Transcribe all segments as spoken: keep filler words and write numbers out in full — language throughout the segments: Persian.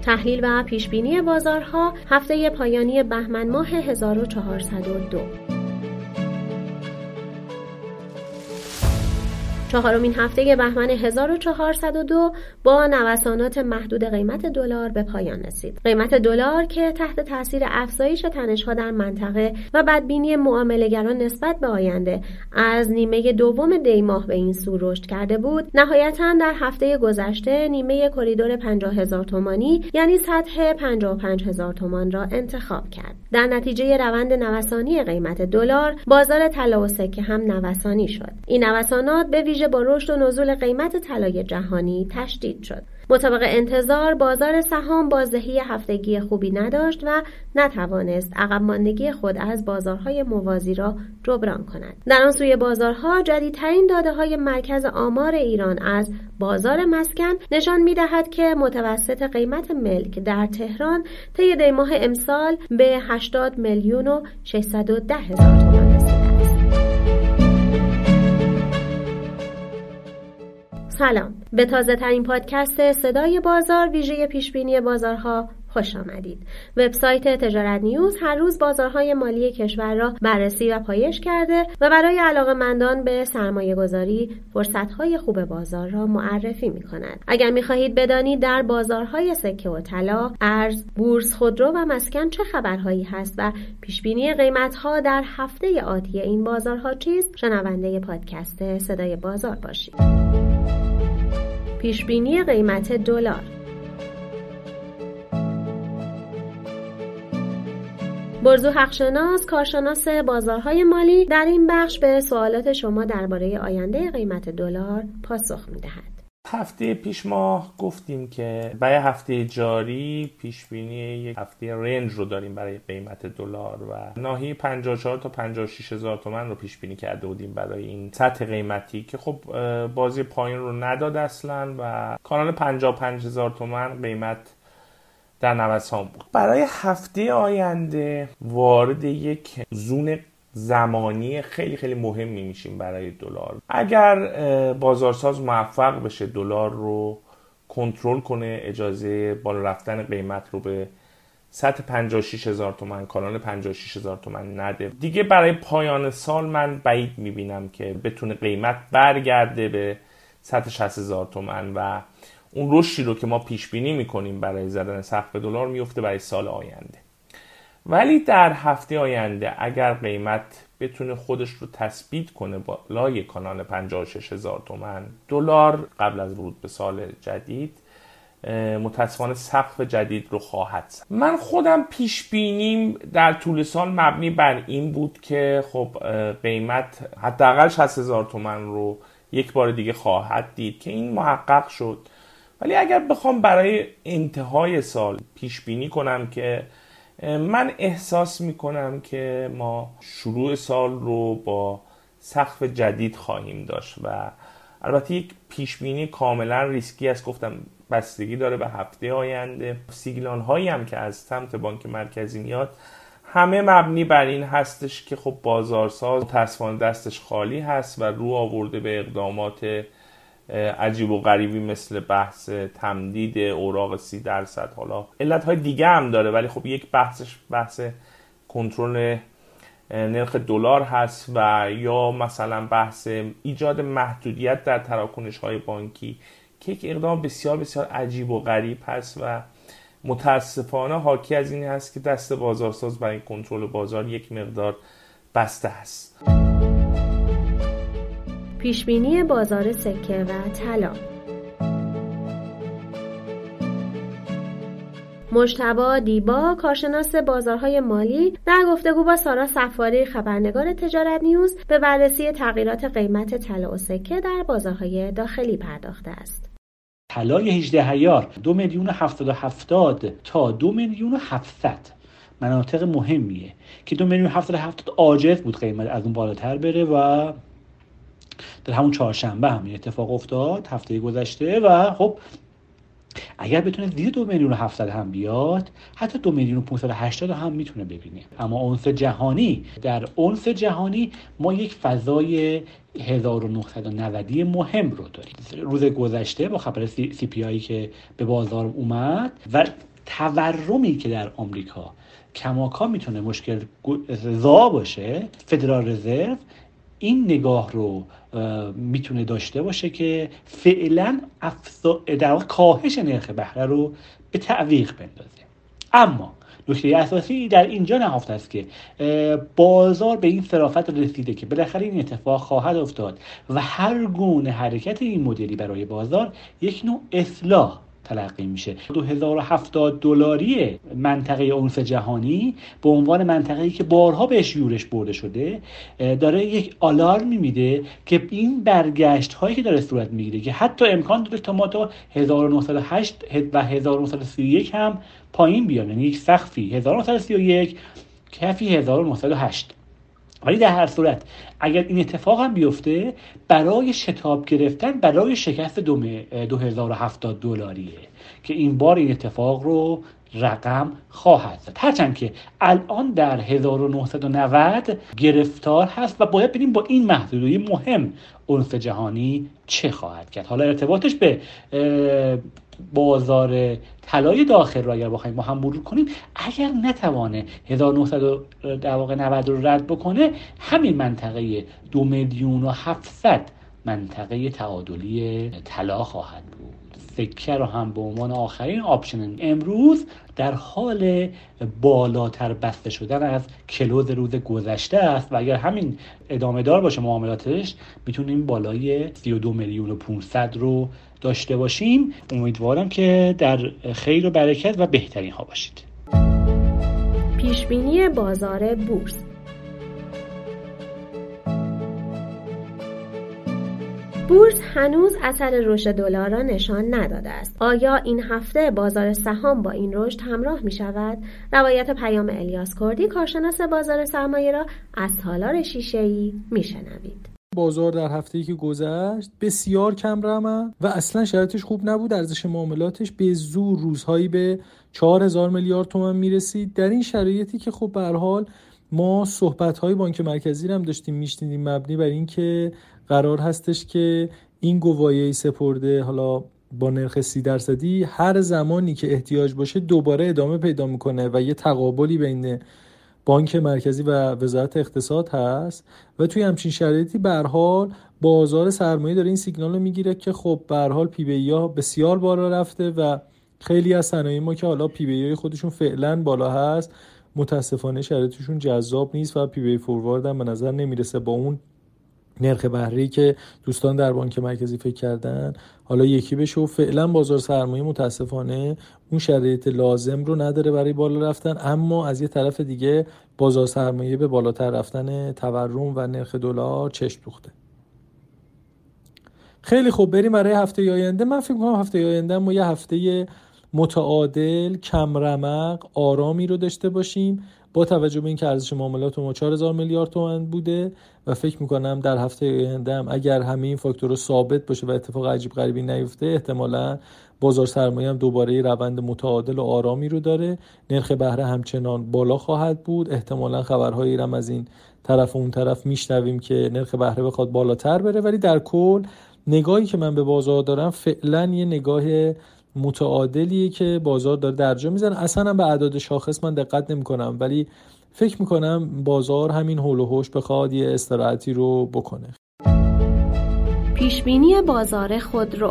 تحلیل و پیشبینی بازارها هفته پایانی بهمن ماه هزار و چهارصد و دو. چهارمین هفته بهمن هزار و چهارصد و دو با نوسانات محدود قیمت دلار به پایان رسید. قیمت دلار که تحت تاثیر افزایش تنش‌ها در منطقه و بدبینی معامله‌گران نسبت به آینده از نیمه دوم دی ماه به این سو رشد کرده بود، نهایتاً در هفته گذشته نیمه کریدور پنجاه هزار تومانی یعنی سطح پنجاه و پنج هزار تومان را انتخاب کرد. در نتیجه روند نوسانی قیمت دلار، بازار طلا و سکه هم نوسانی شد. این نوسانات به ویژه با رشد و نزول قیمت طلای جهانی تشدید شد. مطابق انتظار بازار سهام بازدهی هفتگی خوبی نداشت و نتوانست عقب ماندگی خود از بازارهای موازی را جبران کند. در آن سوی بازارها جدیدترین داده‌های مرکز آمار ایران از بازار مسکن نشان می‌دهد که متوسط قیمت ملک در تهران طی دی ماه امسال به هشتاد میلیون و ششصد و ده هزار تومان رسیده است. سلام، به تازه ترین پادکست صدای بازار ویژه پیشبینی بازارها خوش آمدید. وبسایت تجارت نیوز هر روز بازارهای مالی کشور را بررسی و پایش کرده و برای علاقه‌مندان به سرمایه گذاری فرصت‌های خوب بازار را معرفی می‌کند. اگر می‌خواهید بدانید در بازارهای سکه و طلا، ارز، بورس، خودرو و مسکن چه خبرهایی هست و پیشبینی قیمت‌ها در هفته آتی این بازارها چیست، شنونده پادکست صدای بازار باشید. پیشبینی قیمت دلار. برزو حقشناس، کارشناس بازارهای مالی، در این بخش به سوالات شما درباره آینده قیمت دلار پاسخ می‌دهد. هفته پیش ما گفتیم که برای هفته جاری پیشبینی یک هفته رنج رو داریم برای قیمت دلار و ناحیه پنجاه و چهار تا پنجاه و شش هزار تومان رو پیشبینی کرده بودیم برای این سطح قیمتی که خب بازی پایین رو نداد اصلا و کانال پنجاه و پنج هزار تومان قیمت در نوسان بود. برای هفته آینده وارد یک زون زمانی خیلی خیلی مهمی میشیم برای دلار. اگر بازارساز موفق بشه دلار رو کنترل کنه، اجازه بالا رفتن قیمت رو به سطح پنجاه و شش هزار تومان، کانال پنجاه و شش هزار تومان نده، دیگه برای پایان سال من بعید میبینم که بتونه قیمت برگرده به سطح شصت هزار تومان و اون رشدی رو که ما پیش بینی میکنیم برای زدن سقف دلار میفته برای سال آینده. ولی در هفته آینده اگر قیمت بتونه خودش رو تثبیت کنه بالای کانال پنجاه و شش هزار تومان، دلار قبل از ورود به سال جدید متاسفانه سقف جدید رو خواهد زد. من خودم پیش بینیم در طول سال مبنی بر این بود که خب قیمت حداقل شصت هزار تومان رو یک بار دیگه خواهد دید که این محقق شد. ولی اگر بخوام برای انتهای سال پیش بینی کنم که من احساس میکنم که ما شروع سال رو با سقف جدید خواهیم داشت و البته یک پیش بینی کاملا ریسکی است، گفتم بستگی داره به هفته آینده. سیگنال هایی هم که از سمت بانک مرکزی میاد همه مبنی بر این هستش که خب بازارساز متأسفانه دستش خالی هست و رو آورده به اقدامات عجیب و غریبی مثل بحث تمدید اوراق سی درصد. حالا علتهای دیگه هم داره ولی خب یک بحثش بحث کنترل نرخ دلار هست و یا مثلا بحث ایجاد محدودیت در تراکنش‌های بانکی که یک اقدام بسیار بسیار عجیب و غریب هست و متاسفانه حاکی از این هست که دست بازارساز برای کنترل بازار یک مقدار بسته هست. پیشبینی بازار سکه و طلا. مجتبی دیبا، کارشناس بازارهای مالی، در گفتگو با سارا صفاری خبرنگار تجارت نیوز به بررسی تغییرات قیمت طلا و سکه در بازارهای داخلی پرداخته است. طلای هجده عیار دو میلیون و هفتاد و هفتاد تا دو میلیون و هفتصد مناطق مهمیه که دو میلیون و هفتاد و هفتاد عاجز بود قیمت از اون بالاتر بره و در همون چهارشنبه هم اتفاق افتاد هفته گذشته و خب اگر بتونه زیر دو میلیون و هفتصد هم بیاد حتی دو میلیون و پانصد و هشتاد هم میتونه ببینه. اما اونس جهانی، در اونس جهانی ما یک فضای هزار و نهصد و نود مهم رو داریم. روز گذشته با خبر سی پی آی که به بازار اومد و تورمی که در آمریکا کماکا میتونه مشکل زا باشه، فدرال رزرو این نگاه رو میتونه داشته باشه که فعلا افزا... در واقع کاهش نرخ بهره رو به تعویق بندازه. اما نکته اساسی در اینجا نهفته است که بازار به این صرافت رسیده که بالاخره این اتفاق خواهد افتاد و هر گونه حرکت این مدلی برای بازار یک نوع اصلاح تلقی میشه. دو هزار و هفتاد دلاری منطقه اونس جهانی به عنوان منطقه‌ای که بارها بهش یورش برده شده داره یک آلارمی میده که این برگشت هایی که داره صورت میگیره که حتی امکان داره تا ما تا هزار و نهصد و هشت و هزار و نهصد و سی و یک هم پایین بیان، یعنی یک سقفی هزار و نهصد و سی و یک کفی هزار و نهصد و هشت. ولی در هر صورت اگر این اتفاق هم بیفته برای شتاب گرفتن برای شکست دو هزار و هفتاد دلاریه که این بار این اتفاق رو رقم خواهد زد، هرچند که الان در هزار و نهصد و نود گرفتار هست و باید ببینیم با این محدودیت مهم اونس جهانی چه خواهد کرد. حالا ارتباطش به بازار طلای داخل رو اگر بخوایم با هم مرور کنیم، اگر نتوانه هزار و نهصد و نود رو رد بکنه، همین منطقه دو میلیون و هفتصد منطقه تعادلی طلا خواهد بود. سکه رو هم به عنوان آخرین آپشن امروز در حال بالاتر بسته شدن از کلوز روز گذشته است و اگر همین ادامه دار باشه معاملاتش میتونیم بالای سی و دو میلیون و پانصد رو داشته باشیم. امیدوارم که در خیر و برکت و بهترین ها باشید. پیشبینی بازار بورس. بورس هنوز اثر رشد دلار را نشان نداده است. آیا این هفته بازار سهام با این رشد همراه می شود؟ روایت پیام الیاس کردی کارشناس بازار سرمایه را از تالار شیشه‌ای می شنوید. بازار در هفته‌ای که گذشت بسیار کم رمد و اصلا شرایطش خوب نبود. ارزش معاملاتش به زور روزهایی به چهار هزار میلیارد تومان میرسید. در این شرایطی که خب به هر حال ما صحبت‌های بانک مرکزی هم داشتیم میشنیدیم مبنی بر این که قرار هستش که این گواهی سپرده حالا با نرخ سی درصدی هر زمانی که احتیاج باشه دوباره ادامه پیدا میکنه و یه تقابلی بین بانک مرکزی و وزارت اقتصاد هست و توی همچین شرایطی به هر حال بازار سرمایه داره این سیگنال رو میگیره که خب به هر حال پی بی ای ها بسیار بالا رفته و خیلی از صنایع ما که حالا پی بی ای خودشون فعلا بالا هست متاسفانه شرایطشون جذاب نیست و پی بی ای فوروارد هم به نظر نمیرسه با اون نرخ بهره‌ای که دوستان در بانک مرکزی فکر کردن حالا یکی بشه و فعلا بازار سرمایه متاسفانه اون شرایط لازم رو نداره برای بالا رفتن. اما از یه طرف دیگه بازار سرمایه به بالاتر رفتن تورم و نرخ دلار چشم دوخته. خیلی خوب، بریم برای هفته آینده. من فکر می‌کنم هفته آینده ما یه هفته متعادل، کم رمق، آرامی رو داشته باشیم با توجه به اینکه ارزش معاملات ما چهار هزار میلیارد تومان بوده و فکر میکنم در هفته آینده هم اگر همه این فاکتورها ثابت باشه و اتفاق عجیب غریبی نیفته احتمالاً بازار سرمایه هم دوباره روند متعادل و آرامی رو داره. نرخ بهره همچنان بالا خواهد بود. احتمالاً خبرهایی هم از این طرف و اون طرف میشنویم که نرخ بهره بخواد بالاتر بره، ولی در کل نگاهی که من به بازار دارم فعلا یه نگاه متعادلیه که بازار داره درجا میزنه. اصلا هم به اعداد شاخص من دقت نمی کنم، ولی فکر میکنم بازار همین هول و هوش بخواد یه استراحتی رو بکنه. پیشبینی بازار خودرو.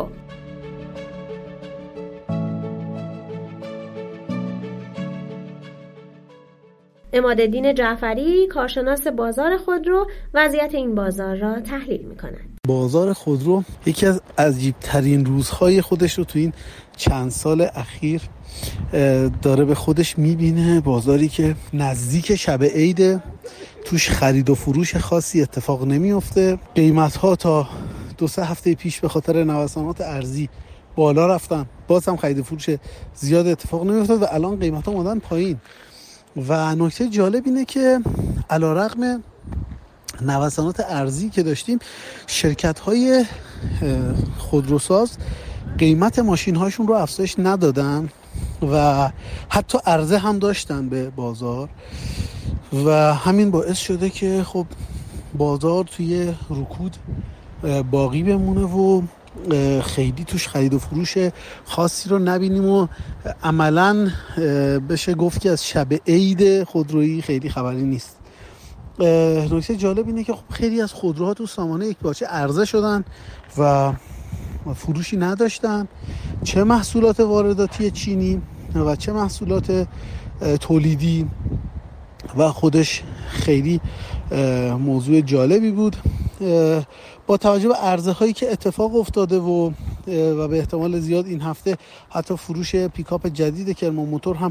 عمادالدین جعفری کارشناس بازار خودرو وضعیت این بازار را تحلیل می‌کند. بازار خودرو یکی از عجیب‌ترین روزهای خودش رو تو این چند سال اخیر داره به خودش می‌بینه. بازاری که نزدیک شب عید، توش خرید و فروش خاصی اتفاق نمی‌افته. قیمت‌ها تا دو سه هفته پیش به خاطر نوسانات ارزی بالا رفتن، باز هم خرید و فروش زیاد اتفاق نمی‌افتاد و الان قیمت‌ها اومدن پایین. و نکته جالب اینه که علیرغم نوسانات ارزی که داشتیم، شرکت‌های خودروساز قیمت ماشین‌هاشون رو افزایش ندادن و حتی عرضه هم داشتن به بازار و همین باعث شده که خب بازار توی رکود باقی بمونه و خیلی توش خرید و فروش خاصی رو نبینیم و عملاً بشه گفت که از شب عید خودرویی خیلی خبری نیست. نکته جالب اینه که خب خیلی از خودروها تو سامانه یک پارچه عرضه شدن و فروشی نداشتن، چه محصولات وارداتی چینی و چه محصولات تولیدی، و خودش خیلی موضوع جالبی بود. با توجه به عرضه هایی که اتفاق افتاده و و به احتمال زیاد این هفته حتی فروش پیکاپ جدید کرمان موتور هم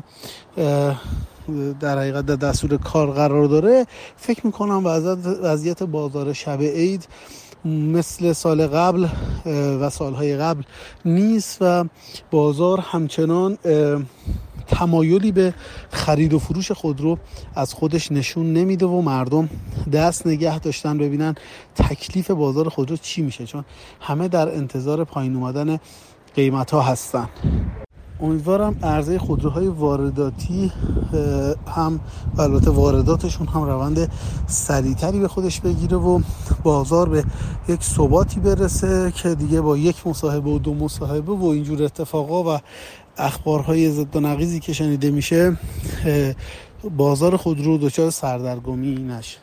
در حقیقت در دستور کار قرار داره، فکر میکنم وضعیت بازار شب عید مثل سال قبل و سالهای قبل نیست و بازار همچنان تمایلی به خرید و فروش خودرو از خودش نشون نمیده و مردم دست نگه داشتن ببینن تکلیف بازار خودرو چی میشه، چون همه در انتظار پایین اومدن قیمت ها هستن. امیدوارم عرضه خودروهای وارداتی هم و البته وارداتشون هم روند سریعتری به خودش بگیره و بازار به یک ثباتی برسه که دیگه با یک مصاحبه و دو مصاحبه و اینجور اتفاقا و اخبارهای ضد و نقیضی که شنیده میشه بازار خودرو دچار سردرگمی نشه.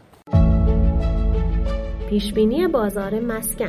پیشبینی بازار مسکن.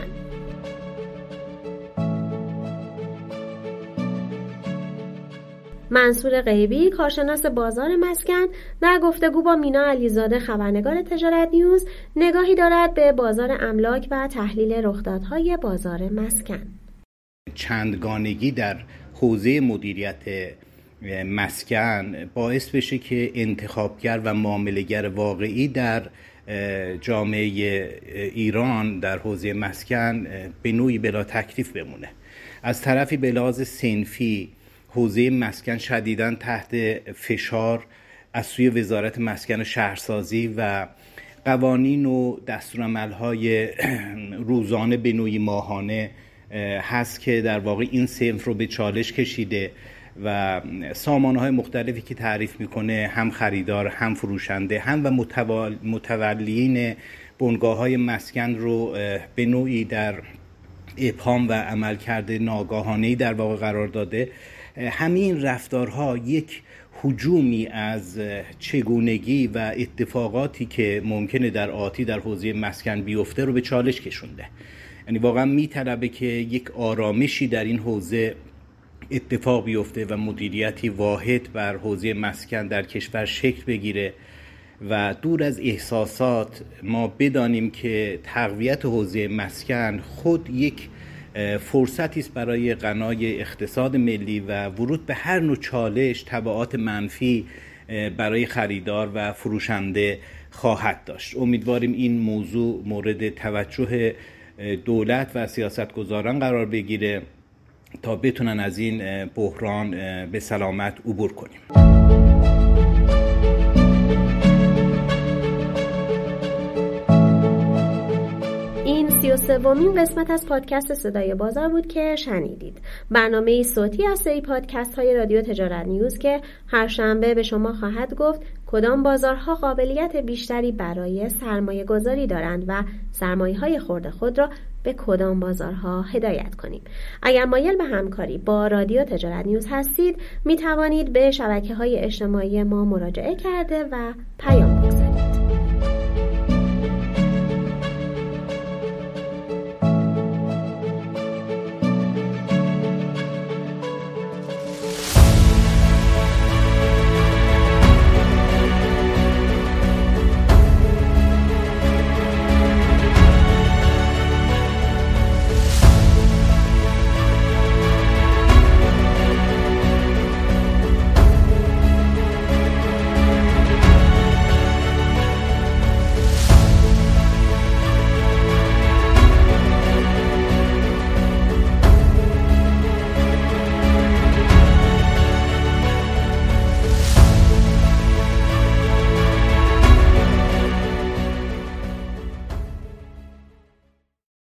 منصور غیبی، کارشناس بازار مسکن، در گفتگو با مینا علیزاده خبرنگار تجارت نیوز نگاهی دارد به بازار املاک و تحلیل رخدادهای بازار مسکن. چندگانگی در حوزه مدیریت مسکن باعث بشه که انتخابگر و معامله‌گر واقعی در جامعه ایران در حوزه مسکن به نوعی بلا تکلیف بمونه. از طرفی به لحاظ صنفی حوزه مسکن شدیداً تحت فشار از سوی وزارت مسکن و شهرسازی و قوانین و دستورالعمل‌های روزانه به نوعی ماهانه هست که در واقع این صنف رو به چالش کشیده و سامانه‌های مختلفی که تعریف میکنه هم خریدار هم فروشنده هم و متولیین بنگاه‌های مسکن رو به نوعی در ابهام و عملکرد ناگاهانه‌ای در واقع قرار داده. همین رفتارها یک هجومی از چگونگی و اتفاقاتی که ممکنه در آتی در حوزه مسکن بیفته رو به چالش کشونده. یعنی واقعا میطلبه که یک آرامشی در این حوزه اتفاق بیفته و مدیریتی واحد بر حوزه مسکن در کشور شکل بگیره و دور از احساسات ما بدانیم که تقویت حوزه مسکن خود یک فرصتی است برای غنای اقتصاد ملی و ورود به هر نوع چالش تبعات منفی برای خریدار و فروشنده خواهد داشت. امیدواریم این موضوع مورد توجه دولت و سیاستگزاران قرار بگیره تا بتونن از این بحران به سلامت عبور کنیم. سی و سومین قسمت از پادکست صدای بازار بود که شنیدید. برنامه صوتی از سری پادکست های رادیو تجارت نیوز که هر شنبه به شما خواهد گفت کدام بازارها قابلیت بیشتری برای سرمایه گذاری دارند و سرمایه های خرد خود را به کدام بازارها هدایت کنیم. اگر مایل به همکاری با رادیو تجارت نیوز هستید می توانید به شبکه های اجتماعی ما مراجعه کرده و پیام بگذارید.